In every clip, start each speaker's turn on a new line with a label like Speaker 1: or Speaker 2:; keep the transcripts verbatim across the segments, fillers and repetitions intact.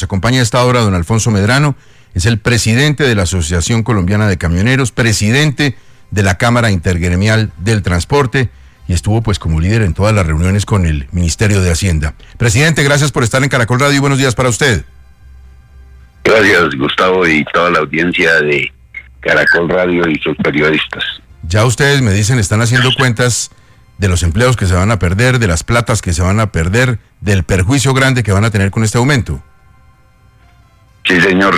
Speaker 1: Nos acompaña a esta hora don Alfonso Medrano, es el presidente de la Asociación Colombiana de Camioneros, presidente de la Cámara Intergremial del Transporte y estuvo pues como líder en todas las reuniones con el Ministerio de Hacienda. Presidente, gracias por estar en Caracol Radio y buenos días para usted.
Speaker 2: Gracias, Gustavo, y toda la audiencia de Caracol Radio y sus periodistas.
Speaker 1: Ya ustedes me dicen, están haciendo cuentas de los empleos que se van a perder, de las platas que se van a perder, del perjuicio grande que van a tener con este aumento.
Speaker 2: Sí, señor.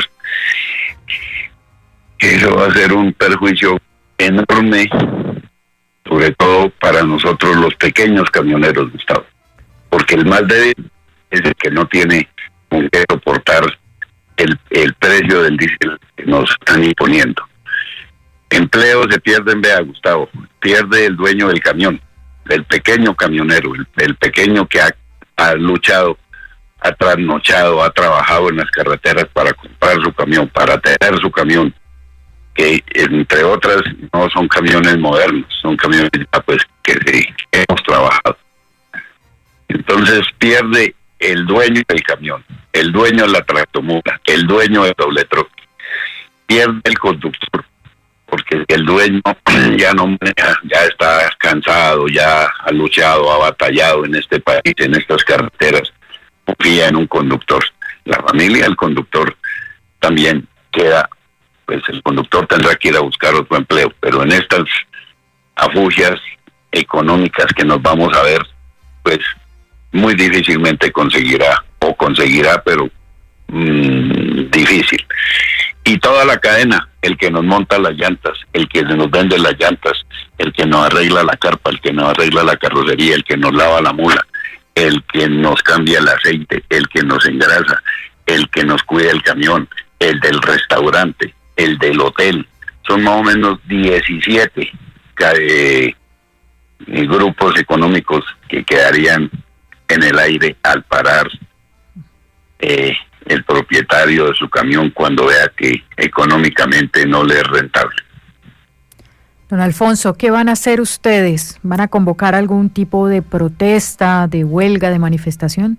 Speaker 2: Eso va a ser un perjuicio enorme, sobre todo para nosotros los pequeños camioneros, Gustavo, porque el más débil es el que no tiene con qué soportar el, el precio del diésel que nos están imponiendo. Empleos se pierden, vea, Gustavo, pierde el dueño del camión, el pequeño camionero, el, el pequeño que ha, ha luchado, ha trasnochado, ha trabajado en las carreteras para comprar su camión, para tener su camión, que entre otras no son camiones modernos, son camiones ya pues que, sí, que hemos trabajado. Entonces pierde el dueño del camión, el dueño de la tractomula, el dueño del doble troque, pierde el conductor, porque el dueño ya no ya, ya está cansado, ya ha luchado, ha batallado en este país, en estas carreteras, confía en un conductor. La familia del conductor también queda, pues el conductor tendrá que ir a buscar otro empleo, pero en estas afugias económicas que nos vamos a ver, pues muy difícilmente conseguirá, o conseguirá, pero mmm, difícil. Y toda la cadena, el que nos monta las llantas, el que nos vende las llantas, el que nos arregla la carpa, el que nos arregla la carrocería, el que nos lava la mula, el que nos cambia el aceite, el que nos engrasa, el que nos cuida el camión, el del restaurante, el del hotel. Son más o menos diecisiete eh, grupos económicos que quedarían en el aire al parar eh, el propietario de su camión cuando vea que económicamente no le es rentable.
Speaker 3: Don Alfonso, ¿qué van a hacer ustedes? ¿Van a convocar algún tipo de protesta, de huelga, de manifestación?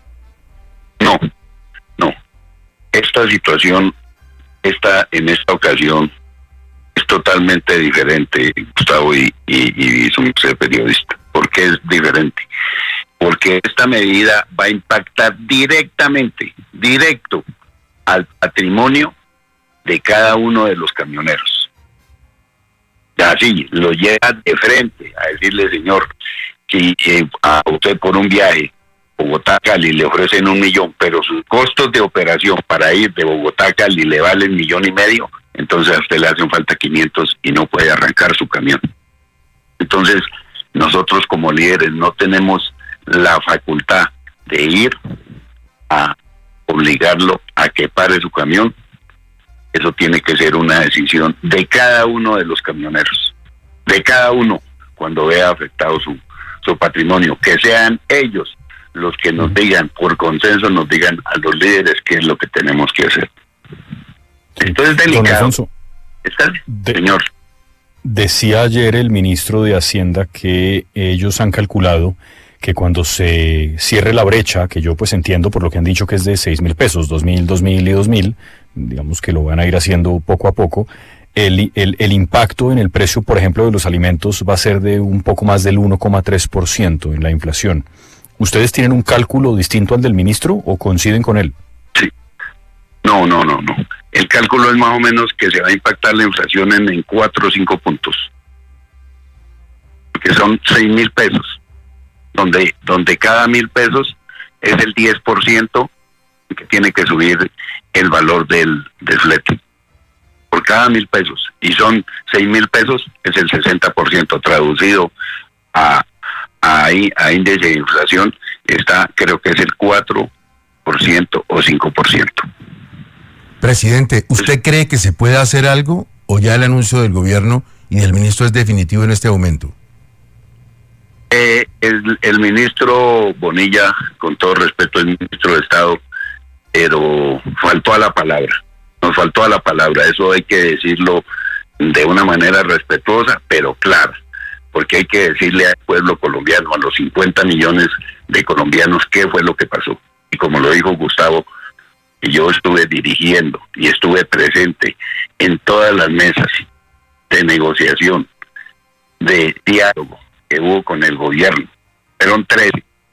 Speaker 2: No, no. Esta situación, esta en esta ocasión, es totalmente diferente, Gustavo y, y, y su periodista. ¿Por qué es diferente? Porque esta medida va a impactar directamente, directo, al patrimonio de cada uno de los camioneros. Así, lo llega de frente a decirle, señor, que eh, a usted por un viaje Bogotá a Cali le ofrecen un millón, pero sus costos de operación para ir de Bogotá a Cali le valen millón y medio, entonces a usted le hacen falta quinientos y no puede arrancar su camión. Entonces, nosotros como líderes no tenemos la facultad de ir a obligarlo a que pare su camión. Eso tiene que ser una decisión de cada uno de los camioneros, de cada uno, cuando vea afectado su, su patrimonio, que sean ellos los que nos digan, por consenso, nos digan a los líderes qué es lo que tenemos que hacer. Entonces, delicado.
Speaker 4: Don Alfonso,
Speaker 2: ¿Está?
Speaker 4: de,
Speaker 2: señor.
Speaker 4: Decía ayer el ministro de Hacienda que ellos han calculado que cuando se cierre la brecha, que yo pues entiendo por lo que han dicho que es de seis mil pesos, dos mil, dos mil y dos mil, digamos que lo van a ir haciendo poco a poco, el, el, el impacto en el precio, por ejemplo, de los alimentos va a ser de un poco más del uno coma tres por ciento en la inflación. ¿Ustedes tienen un cálculo distinto al del ministro o coinciden con él?
Speaker 2: Sí. No, no, no, no. El cálculo es más o menos que se va a impactar la inflación en, en cuatro o cinco puntos. Porque son seis mil pesos. Donde, donde cada mil pesos es el diez por ciento que tiene que subir el valor del, del flete. Por cada mil pesos. Y son seis mil pesos, es el sesenta por ciento traducido a, a, a índice de inflación. Está, creo que es el cuatro por ciento o cinco por ciento.
Speaker 1: Presidente, ¿usted cree que se puede hacer algo o ya el anuncio del gobierno y del ministro es definitivo en este aumento?
Speaker 2: Eh, el, el ministro Bonilla, con todo respeto, el ministro de Estado, pero faltó a la palabra, nos faltó a la palabra, eso hay que decirlo de una manera respetuosa, pero clara, porque hay que decirle al pueblo colombiano, a los cincuenta millones de colombianos, qué fue lo que pasó. Y como lo dijo Gustavo, y yo estuve dirigiendo y estuve presente en todas las mesas de negociación, de diálogo que hubo con el gobierno. Fueron tres.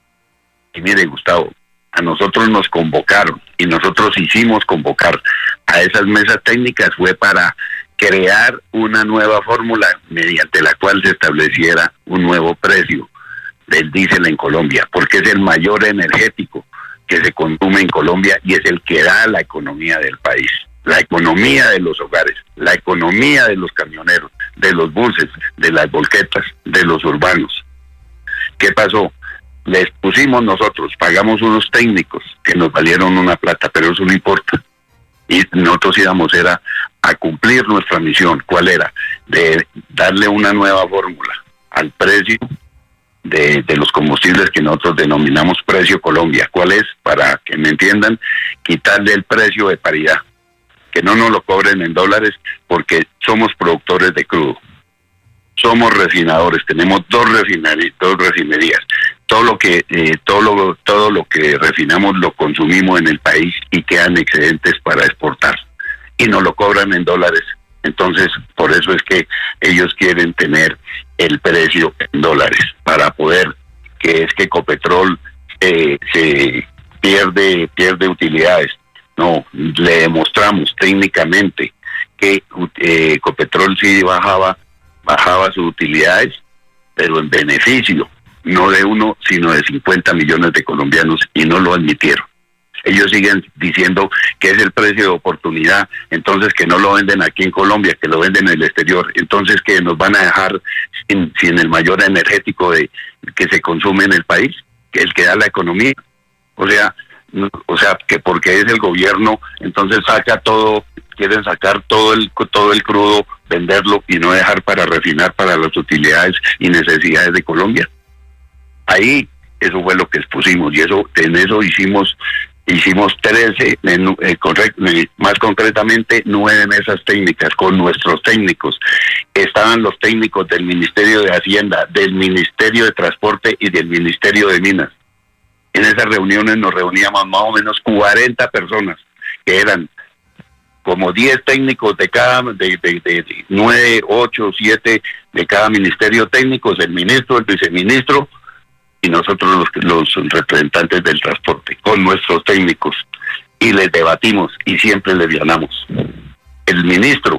Speaker 2: Y mire, Gustavo, a nosotros nos convocaron y nosotros hicimos convocar a esas mesas técnicas fue para crear una nueva fórmula mediante la cual se estableciera un nuevo precio del diésel en Colombia, porque es el mayor energético que se consume en Colombia y es el que da la economía del país, la economía de los hogares, la economía de los camioneros, de los buses, de las volquetas, de los urbanos. ¿Qué pasó? Les pusimos nosotros, pagamos unos técnicos que nos valieron una plata, pero eso no importa. Y nosotros íbamos era a cumplir nuestra misión. ¿Cuál era? De darle una nueva fórmula al precio de, de los combustibles que nosotros denominamos precio Colombia. ¿Cuál es? Para que me entiendan, quitarle el precio de paridad, que no nos lo cobren en dólares porque somos productores de crudo. Somos refinadores, tenemos dos refinerías, dos refinerías. Todo lo que eh, todo lo todo lo que refinamos lo consumimos en el país y quedan excedentes para exportar y nos lo cobran en dólares. Entonces, por eso es que ellos quieren tener el precio en dólares para poder que es que Ecopetrol eh, se pierde pierde utilidades. No, le demostramos técnicamente que eh, Ecopetrol sí bajaba bajaba sus utilidades, pero en beneficio, no de uno, sino de cincuenta millones de colombianos, y no lo admitieron. Ellos siguen diciendo que es el precio de oportunidad, entonces que no lo venden aquí en Colombia, que lo venden en el exterior, entonces que nos van a dejar sin, sin el mayor energético de que se consume en el país, que es el que da la economía. O sea, no, o sea, que porque es el gobierno, entonces saca todo, quieren sacar todo el todo el crudo, venderlo y no dejar para refinar para las utilidades y necesidades de Colombia. Ahí eso fue lo que expusimos y eso en eso hicimos hicimos trece, eh, correct, eh, más concretamente nueve mesas técnicas con nuestros técnicos. Estaban los técnicos del Ministerio de Hacienda, del Ministerio de Transporte y del Ministerio de Minas. En esas reuniones nos reuníamos más o menos cuarenta personas, que eran como diez técnicos de cada, de, de, de, de nueve, ocho, siete de cada ministerio técnicos, el ministro, el viceministro y nosotros los, los representantes del transporte, con nuestros técnicos, y les debatimos y siempre les ganamos. El ministro,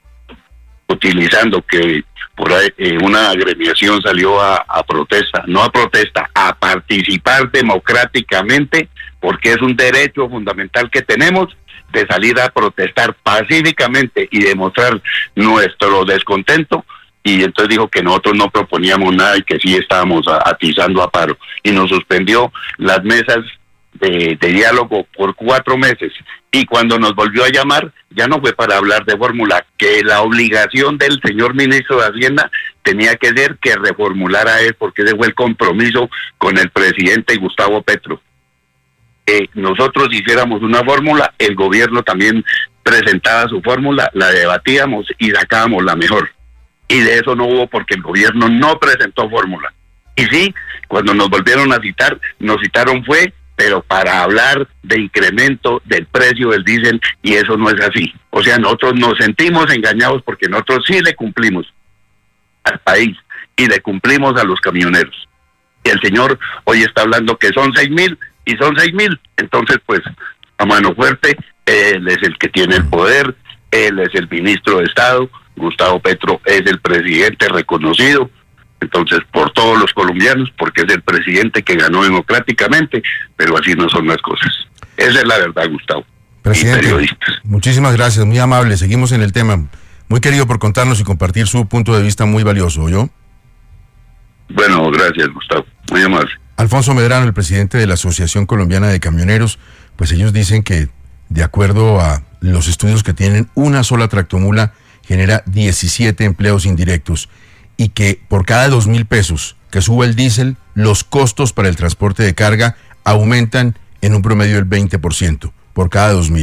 Speaker 2: utilizando que por ahí eh, una agremiación salió a, a protesta, no a protesta, a participar democráticamente, porque es un derecho fundamental que tenemos de salir a protestar pacíficamente y demostrar nuestro descontento, y entonces dijo que nosotros no proponíamos nada y que sí estábamos atizando a paro, y nos suspendió las mesas de, de diálogo por cuatro meses, y cuando nos volvió a llamar, ya no fue para hablar de fórmula, que la obligación del señor ministro de Hacienda tenía que ser que reformulara él, porque ese fue el compromiso con el presidente Gustavo Petro. Eh, nosotros hiciéramos una fórmula, el gobierno también presentaba su fórmula, la debatíamos y sacábamos la mejor. Y de eso no hubo porque el gobierno no presentó fórmula. Y sí, cuando nos volvieron a citar, nos citaron fue, pero para hablar de incremento del precio del diésel, y eso no es así. O sea, nosotros nos sentimos engañados porque nosotros sí le cumplimos al país y le cumplimos a los camioneros. Y el señor hoy está hablando que son seis mil, y son seis mil, entonces pues a mano fuerte, él es el que tiene el poder, él es el ministro de Estado, Gustavo Petro es el presidente reconocido, entonces por todos los colombianos, porque es el presidente que ganó democráticamente, pero así no son las cosas. Esa es la verdad, Gustavo.
Speaker 1: Presidente, muchísimas gracias, muy amable, seguimos en el tema, muy querido por contarnos y compartir su punto de vista muy valioso, ¿oyó?
Speaker 2: Bueno, gracias, Gustavo, muy amable.
Speaker 1: Alfonso Medrano, el presidente de la Asociación Colombiana de Camioneros, pues ellos dicen que, de acuerdo a los estudios que tienen, una sola tractomula genera diecisiete empleos indirectos y que por cada dos mil pesos que sube el diésel, los costos para el transporte de carga aumentan en un promedio del veinte por ciento por cada dos mil.